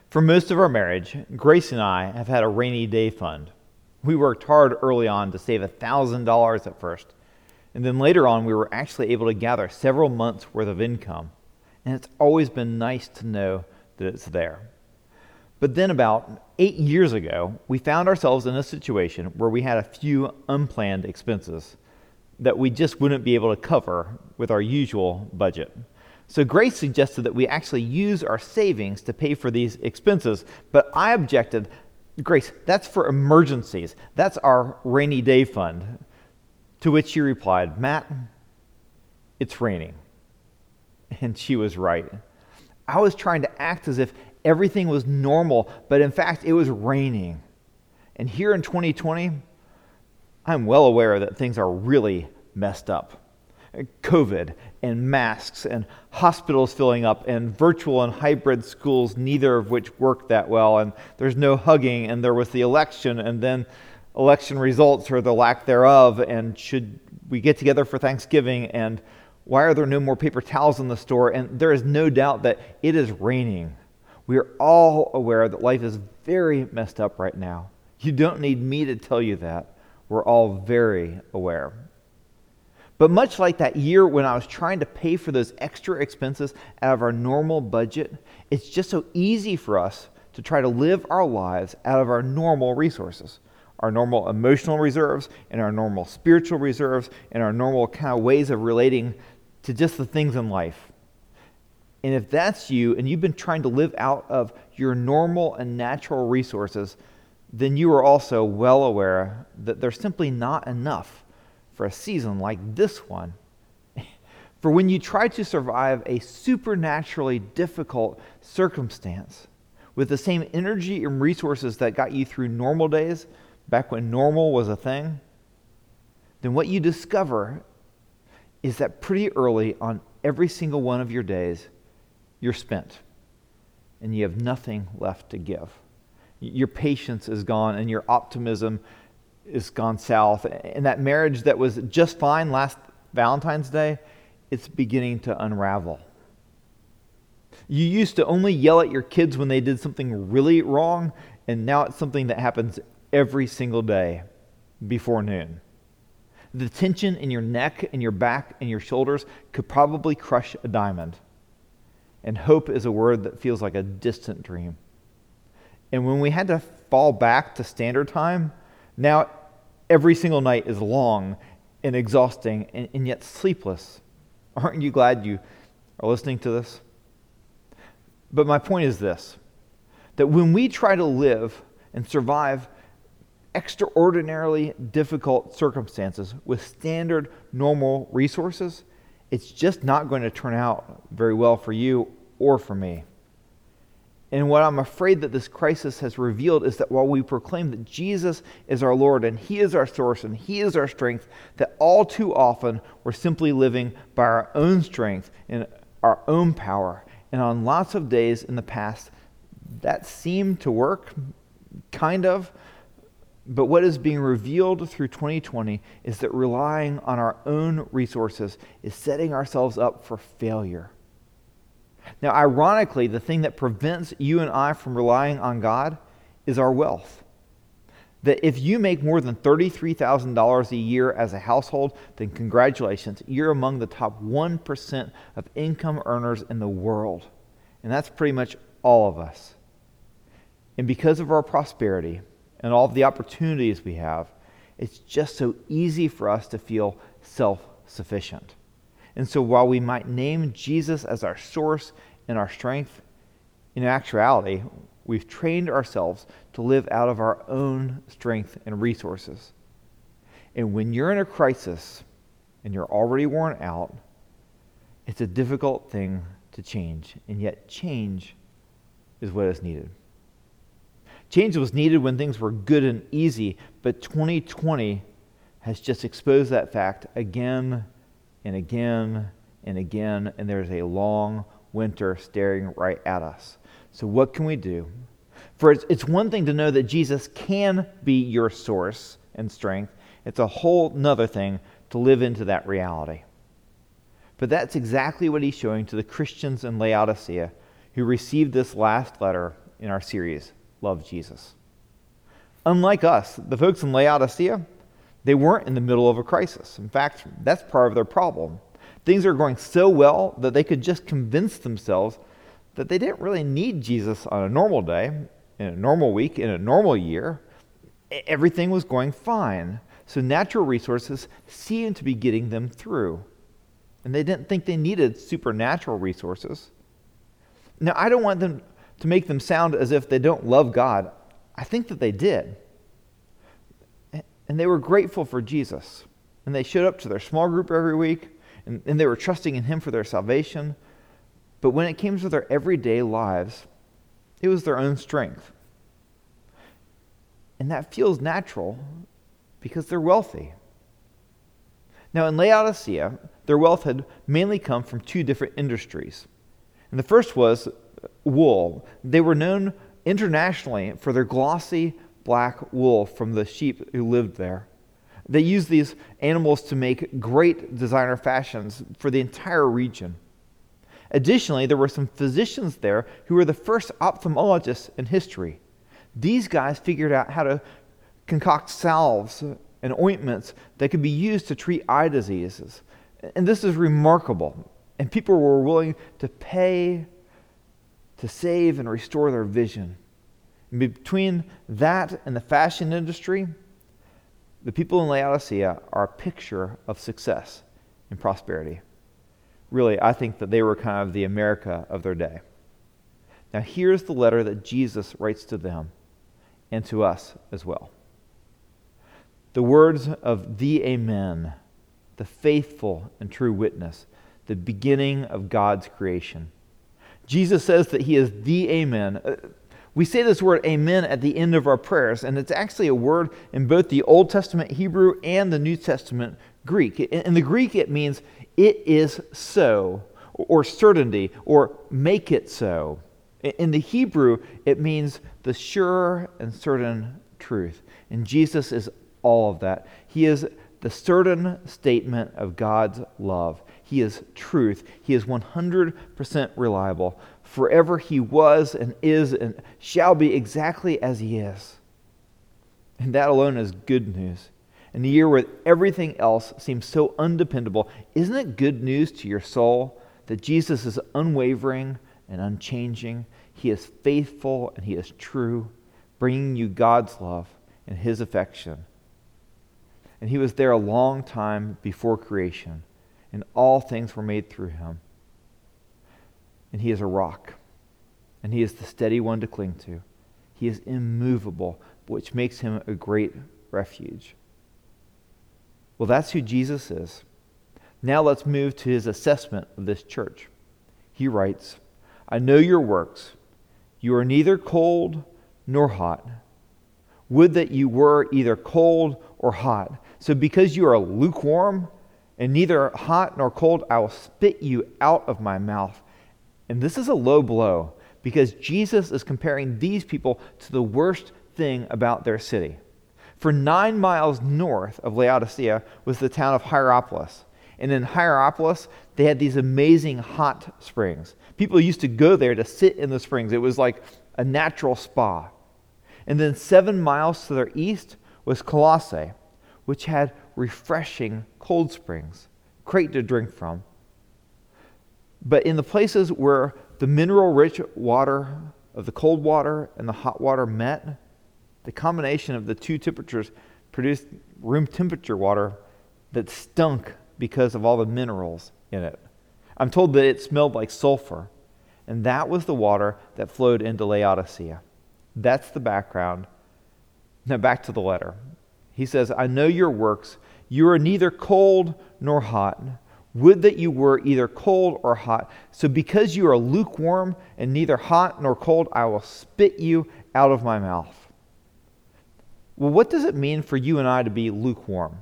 For most of our marriage, Grace and I have had a rainy day fund. We worked hard early on to save $1,000 at first, and then later on we were actually able to gather several months' worth of income, and it's always been nice to know that it's there. But then about 8 years ago, we found ourselves in a situation where we had a few unplanned expenses that we just wouldn't be able to cover with our usual budget. So Grace suggested that we actually use our savings to pay for these expenses, but I objected. Grace, that's for emergencies. That's our rainy day fund. To which she replied, Matt, it's raining. And she was right. I was trying to act as if everything was normal, but in fact, it was raining. And here in 2020, I'm well aware that things are really messed up. COVID and masks and hospitals filling up and virtual and hybrid schools, neither of which worked that well, and there's no hugging, and there was the election, and then election results or the lack thereof, and should we get together for Thanksgiving, and why are there no more paper towels in the store? And there is no doubt that it is raining. We are all aware that life is very messed up right now. You don't need me to tell you that. We're all very aware. But much like that year when I was trying to pay for those extra expenses out of our normal budget, it's just so easy for us to try to live our lives out of our normal resources, our normal emotional reserves and our normal spiritual reserves and our normal kind of ways of relating to just the things in life. And if that's you and you've been trying to live out of your normal and natural resources, then you are also well aware that there's simply not enough for a season like this one. For when you try to survive a supernaturally difficult circumstance with the same energy and resources that got you through normal days, back when normal was a thing, then what you discover is that pretty early on every single one of your days, you're spent and you have nothing left to give. Your patience is gone and your optimism is gone south. And that marriage that was just fine last Valentine's Day, it's beginning to unravel. You used to only yell at your kids when they did something really wrong, and now it's something that happens every single day before noon. The tension in your neck and your back and your shoulders could probably crush a diamond. And hope is a word that feels like a distant dream. And when we had to fall back to standard time, now every single night is long and exhausting and yet sleepless. Aren't you glad you are listening to this? But my point is this, that when we try to live and survive extraordinarily difficult circumstances with standard, normal resources, it's just not going to turn out very well for you or for me. And what I'm afraid that this crisis has revealed is that while we proclaim that Jesus is our Lord and He is our source and He is our strength, that all too often we're simply living by our own strength and our own power. And on lots of days in the past, that seemed to work, kind of. But what is being revealed through 2020 is that relying on our own resources is setting ourselves up for failure. Now, ironically, the thing that prevents you and I from relying on God is our wealth. That if you make more than $33,000 a year as a household, then congratulations, you're among the top 1% of income earners in the world. And that's pretty much all of us. And because of our prosperity and all of the opportunities we have, it's just so easy for us to feel self-sufficient. And so while we might name Jesus as our source and our strength, in actuality, we've trained ourselves to live out of our own strength and resources. And when you're in a crisis and you're already worn out, it's a difficult thing to change. And yet change is what is needed. Change was needed when things were good and easy, but 2020 has just exposed that fact again and again and again, and there's a long winter staring right at us. So what can we do? For it's one thing to know that Jesus can be your source and strength. It's a whole nother thing to live into that reality. But that's exactly what he's showing to the Christians in Laodicea who received this last letter in our series, Love Jesus. Unlike us, the folks in Laodicea, they weren't in the middle of a crisis. In fact, that's part of their problem. Things are going so well that they could just convince themselves that they didn't really need Jesus on a normal day, in a normal week, in a normal year. Everything was going fine. So natural resources seemed to be getting them through. And they didn't think they needed supernatural resources. Now, I don't want them to make them sound as if they don't love God. I think that they did. And they were grateful for Jesus. And they showed up to their small group every week, and they were trusting in Him for their salvation. But when it came to their everyday lives, it was their own strength. And that feels natural because they're wealthy. Now, in Laodicea, their wealth had mainly come from two different industries. And the first was wool. They were known internationally for their glossy black wool from the sheep who lived there. They used these animals to make great designer fashions for the entire region. Additionally, there were some physicians there who were the first ophthalmologists in history. These guys figured out how to concoct salves and ointments that could be used to treat eye diseases. And this is remarkable. And people were willing to pay to save and restore their vision. And between that and the fashion industry, the people in Laodicea are a picture of success and prosperity. Really, I think that they were kind of the America of their day. Now, here's the letter that Jesus writes to them and to us as well. The words of the Amen, the faithful and true witness, the beginning of God's creation. Jesus says that He is the Amen. We say this word Amen at the end of our prayers, and it's actually a word in both the Old Testament Hebrew and the New Testament Greek. In the Greek, it means it is so, or certainty, or make it so. In the Hebrew, it means the sure and certain truth. And Jesus is all of that. He is the certain statement of God's love. He is truth. He is 100% reliable. Forever He was and is and shall be exactly as He is. And that alone is good news. In a year where everything else seems so undependable, isn't it good news to your soul that Jesus is unwavering and unchanging? He is faithful and He is true, bringing you God's love and His affection. And He was there a long time before creation, and all things were made through Him. And He is a rock, and He is the steady one to cling to. He is immovable, which makes Him a great refuge. Well, that's who Jesus is. Now let's move to His assessment of this church. He writes, I know your works. You are neither cold nor hot. Would that you were either cold or hot. So because you are lukewarm and neither hot nor cold, I will spit you out of my mouth. And this is a low blow because Jesus is comparing these people to the worst thing about their city. For 9 miles north of Laodicea was the town of Hierapolis. And in Hierapolis, they had these amazing hot springs. People used to go there to sit in the springs. It was like a natural spa. And then 7 miles to their east was Colossae, which had refreshing cold springs, great to drink from. But in the places where the mineral-rich water of the cold water and the hot water met, the combination of the two temperatures produced room temperature water that stunk because of all the minerals in it. I'm told that it smelled like sulfur, and that was the water that flowed into Laodicea. That's the background. Now back to the letter. He says, I know your works. You are neither cold nor hot. Would that you were either cold or hot. So because you are lukewarm and neither hot nor cold, I will spit you out of my mouth. Well, what does it mean for you and I to be lukewarm?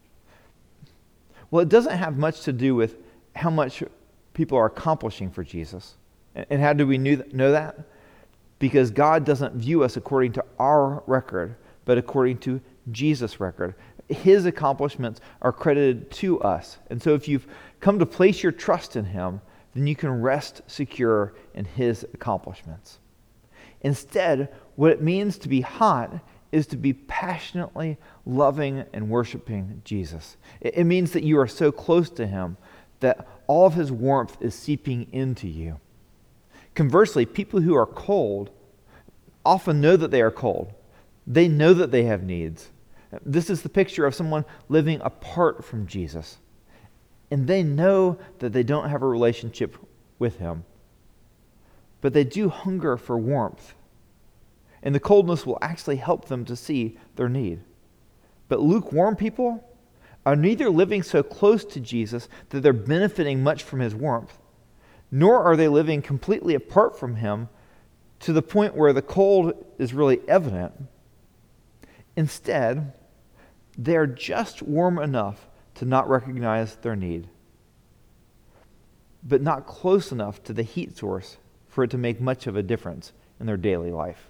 Well, it doesn't have much to do with how much people are accomplishing for Jesus. And how do we know that? Because God doesn't view us according to our record, but according to Jesus' record. His accomplishments are credited to us. And so if you've come to place your trust in Him, then you can rest secure in His accomplishments. Instead, what it means to be hot is to be passionately loving and worshiping Jesus. It means that you are so close to him that all of his warmth is seeping into you. Conversely, people who are cold often know that they are cold. They know that they have needs. This is the picture of someone living apart from Jesus. And they know that they don't have a relationship with him. But they do hunger for warmth. And the coldness will actually help them to see their need. But lukewarm people are neither living so close to Jesus that they're benefiting much from his warmth, nor are they living completely apart from him to the point where the cold is really evident. Instead, they are just warm enough to not recognize their need, but not close enough to the heat source for it to make much of a difference in their daily life.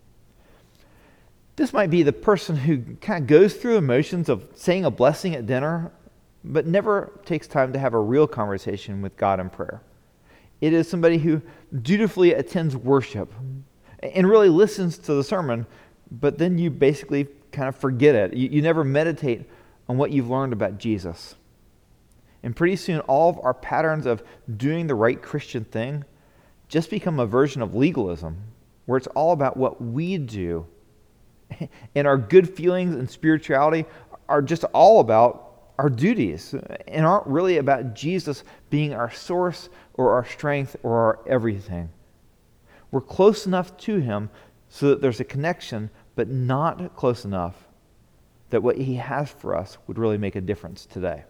This might be the person who kind of goes through the motions of saying a blessing at dinner, but never takes time to have a real conversation with God in prayer. It is somebody who dutifully attends worship and really listens to the sermon, but then you basically kind of forget it. You never meditate on what you've learned about Jesus. And pretty soon, all of our patterns of doing the right Christian thing just become a version of legalism, where it's all about what we do. And our good feelings and spirituality are just all about our duties and aren't really about Jesus being our source or our strength or our everything. We're close enough to him so that there's a connection, but not close enough that what he has for us would really make a difference today.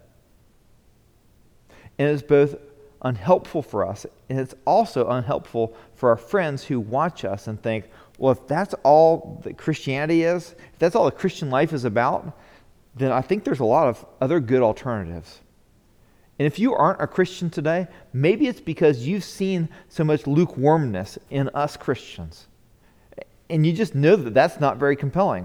And it's both unhelpful for us, and it's also unhelpful for our friends who watch us and think, well, if that's all that Christianity is, if that's all the Christian life is about, then I think there's a lot of other good alternatives. And if you aren't a Christian today, maybe it's because you've seen so much lukewarmness in us Christians. And you just know that that's not very compelling.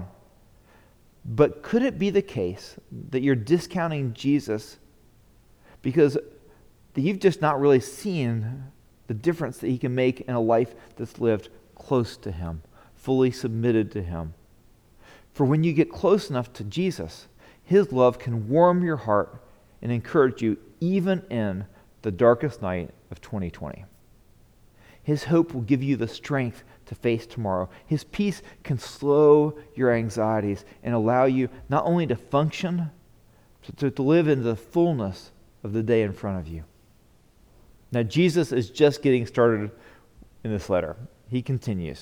But could it be the case that you're discounting Jesus because you've just not really seen the difference that he can make in a life that's lived close to him, fully submitted to him? For when you get close enough to Jesus, his love can warm your heart and encourage you even in the darkest night of 2020. His hope will give you the strength to face tomorrow. His peace can slow your anxieties and allow you not only to function, but to live in the fullness of the day in front of you. Now, Jesus is just getting started in this letter. He continues.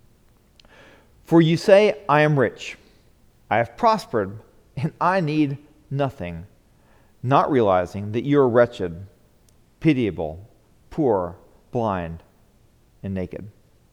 For you say, I am rich, I have prospered, and I need nothing, not realizing that you are wretched, pitiable, poor, blind, and naked.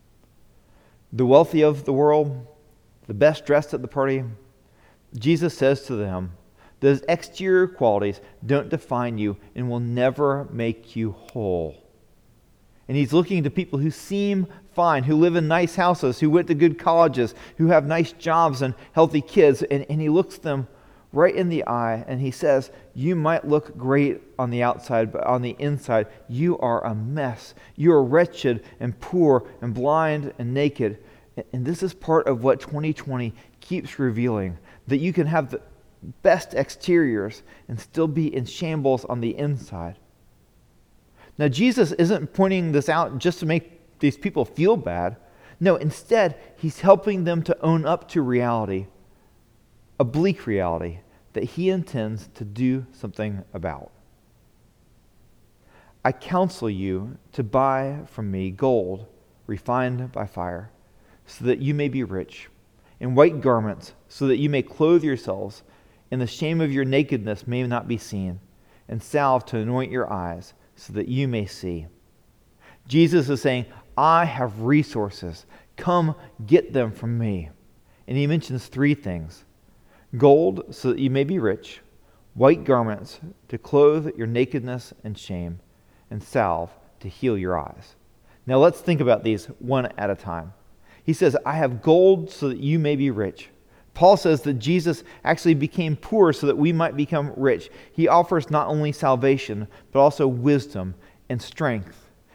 The wealthy of the world, the best dressed at the party, Jesus says to them, those exterior qualities don't define you and will never make you whole. And he's looking to people who seem fine, who live in nice houses, who went to good colleges, who have nice jobs and healthy kids. And he looks them right in the eye and he says, you might look great on the outside, but on the inside, you are a mess. You are wretched and poor and blind and naked. And this is part of what 2020 keeps revealing, that you can have the best exteriors and still be in shambles on the inside. Now, Jesus isn't pointing this out just to make these people feel bad. No, instead, he's helping them to own up to reality, a bleak reality that he intends to do something about. I counsel you to buy from me gold refined by fire, so that you may be rich, and white garments, so that you may clothe yourselves, and the shame of your nakedness may not be seen, and salve to anoint your eyes, so that you may see. Jesus is saying, I have resources. Come get them from me. And he mentions three things. Gold, so that you may be rich. White garments, to clothe your nakedness and shame. And salve, to heal your eyes. Now let's think about these one at a time. He says, I have gold so that you may be rich. Paul says that Jesus actually became poor so that we might become rich. He offers not only salvation, but also wisdom and strength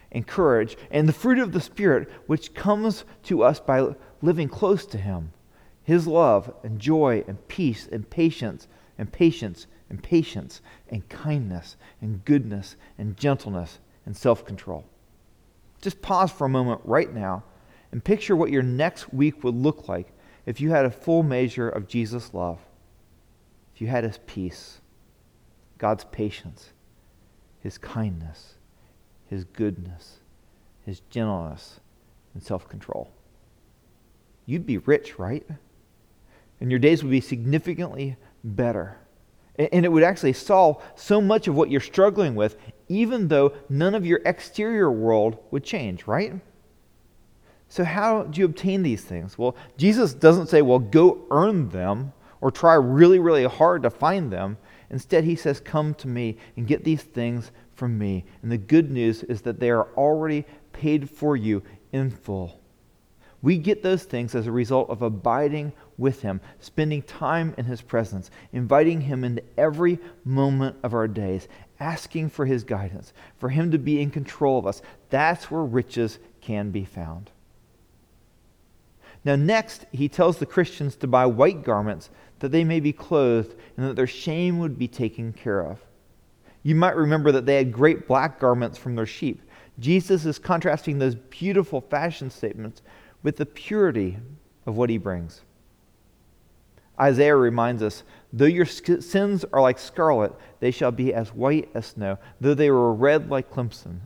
and courage, and the fruit of the Spirit, which comes to us by living close to Him. His love and joy and peace and patience and patience and patience and kindness and goodness and gentleness and self-control. Just pause for a moment right now and picture what your next week would look like if you had a full measure of Jesus' love, if you had His peace, God's patience, His kindness, His goodness, His gentleness, and self-control. You'd be rich, right? And your days would be significantly better. And it would actually solve so much of what you're struggling with, even though none of your exterior world would change, right? So how do you obtain these things? Well, Jesus doesn't say, well, go earn them or try really, really hard to find them. Instead, He says, come to me and get these things from me. And the good news is that they are already paid for you in full. We get those things as a result of abiding with Him, spending time in His presence, inviting Him into every moment of our days, asking for His guidance, for Him to be in control of us. That's where riches can be found. Now next, He tells the Christians to buy white garments that they may be clothed and that their shame would be taken care of. You might remember that they had great black garments from their sheep. Jesus is contrasting those beautiful fashion statements with the purity of what He brings. Isaiah reminds us, though your sins are like scarlet, they shall be as white as snow. Though they were red like crimson,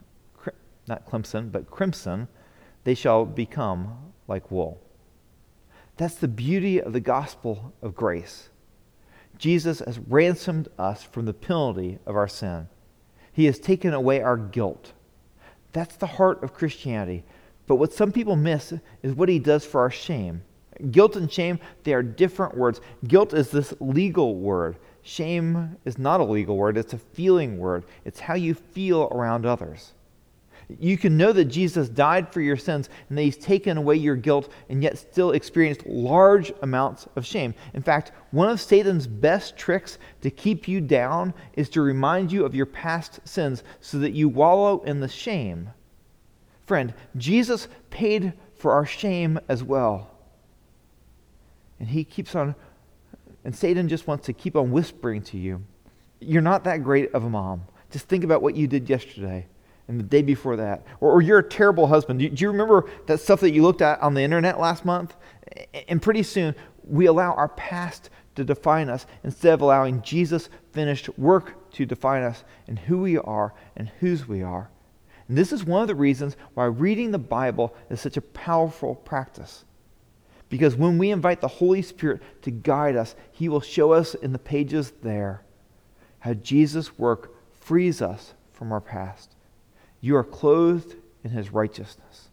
they shall become like wool. That's the beauty of the gospel of grace. Jesus has ransomed us from the penalty of our sin. He has taken away our guilt. That's the heart of Christianity. But what some people miss is what He does for our shame. Guilt and shame, they are different words. Guilt is this legal word. Shame is not a legal word. It's a feeling word. It's how you feel around others. You can know that Jesus died for your sins and that He's taken away your guilt and yet still experienced large amounts of shame. In fact, one of Satan's best tricks to keep you down is to remind you of your past sins so that you wallow in the shame. Friend, Jesus paid for our shame as well. And He keeps on, and Satan just wants to keep on whispering to you, you're not that great of a mom. Just think about what you did yesterday and the day before that. Or you're a terrible husband. Do you remember that stuff that you looked at on the internet last month? And pretty soon, we allow our past to define us instead of allowing Jesus' finished work to define us and who we are and whose we are. And this is one of the reasons why reading the Bible is such a powerful practice. Because when we invite the Holy Spirit to guide us, He will show us in the pages there how Jesus' work frees us from our past. You are clothed in His righteousness.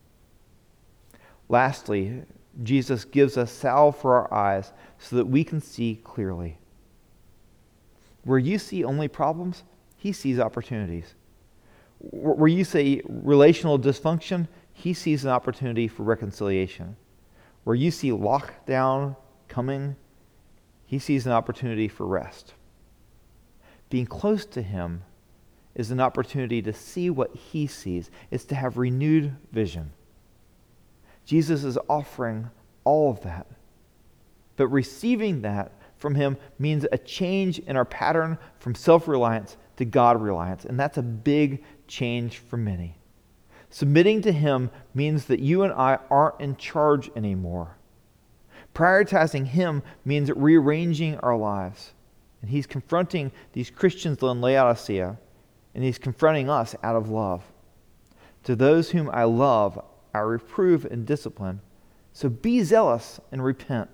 Lastly, Jesus gives us salve for our eyes so that we can see clearly. Where you see only problems, He sees opportunities. Where you see relational dysfunction, He sees an opportunity for reconciliation. Where you see lockdown coming, He sees an opportunity for rest. Being close to Him is an opportunity to see what He sees. It's to have renewed vision. Jesus is offering all of that. But receiving that from Him means a change in our pattern from self-reliance to God-reliance. And that's a big change for many. Submitting to Him means that you and I aren't in charge anymore. Prioritizing Him means rearranging our lives. And He's confronting these Christians in Laodicea, and He's confronting us out of love. To those whom I love, I reprove and discipline. So be zealous and repent.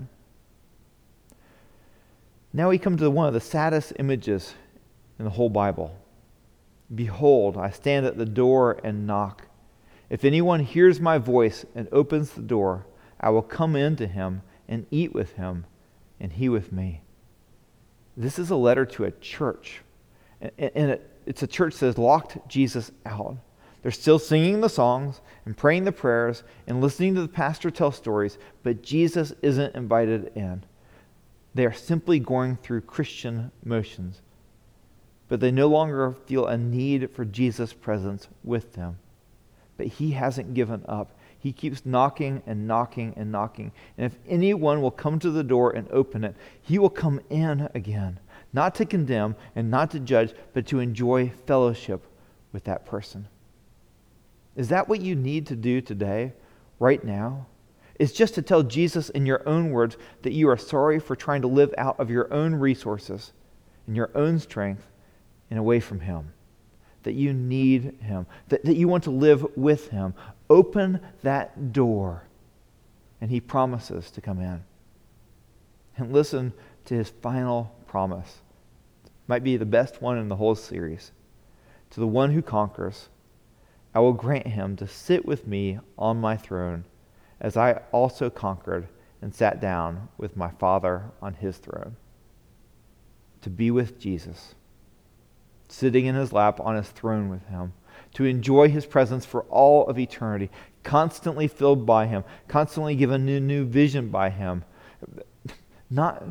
Now we come to one of the saddest images in the whole Bible. Behold, I stand at the door and knock. If anyone hears my voice and opens the door, I will come in to him and eat with him, and he with me. This is a letter to a church. And it's a church that has locked Jesus out. They're still singing the songs and praying the prayers and listening to the pastor tell stories, but Jesus isn't invited in. They are simply going through Christian motions, but they no longer feel a need for Jesus' presence with them. But he hasn't given up. He keeps knocking and knocking and knocking. And if anyone will come to the door and open it, he will come in again, not to condemn and not to judge, but to enjoy fellowship with that person. Is that what you need to do today, right now? It's just to tell Jesus in your own words that you are sorry for trying to live out of your own resources and your own strength and away from him. That you need him, that you want to live with him. Open that door, and he promises to come in. And listen to his final promise. Might be the best one in the whole series. To the one who conquers, I will grant him to sit with me on my throne, as I also conquered and sat down with my Father on his throne. To be with Jesus, sitting in his lap on his throne with him, to enjoy his presence for all of eternity, constantly filled by him, constantly given new vision by him, not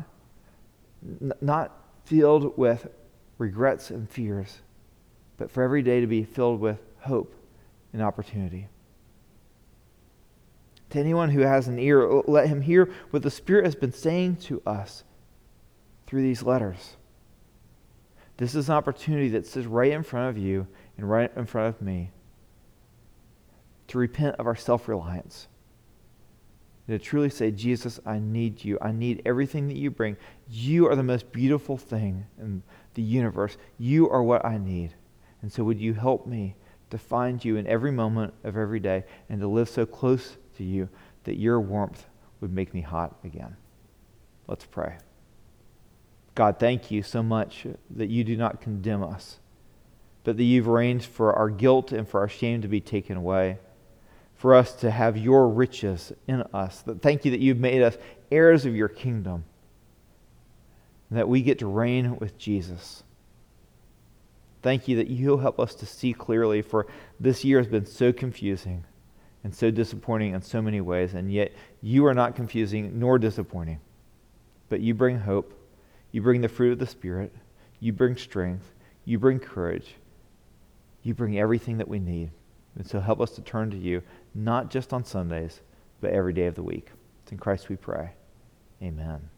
filled with regrets and fears, but for every day to be filled with hope and opportunity. To anyone who has an ear, let him hear what the Spirit has been saying to us through these letters. This is an opportunity that sits right in front of you and right in front of me to repent of our self-reliance. To truly say, Jesus, I need you. I need everything that you bring. You are the most beautiful thing in the universe. You are what I need. And so would you help me to find you in every moment of every day and to live so close to you that your warmth would make me hot again. Let's pray. God, thank you so much that you do not condemn us, but that you've arranged for our guilt and for our shame to be taken away, for us to have your riches in us. Thank you that you've made us heirs of your kingdom, and that we get to reign with Jesus. Thank you that you'll help us to see clearly, for this year has been so confusing and so disappointing in so many ways, and yet you are not confusing nor disappointing, but you bring hope. You bring the fruit of the Spirit. You bring strength. You bring courage. You bring everything that we need. And so help us to turn to you, not just on Sundays, but every day of the week. It's in Christ we pray. Amen.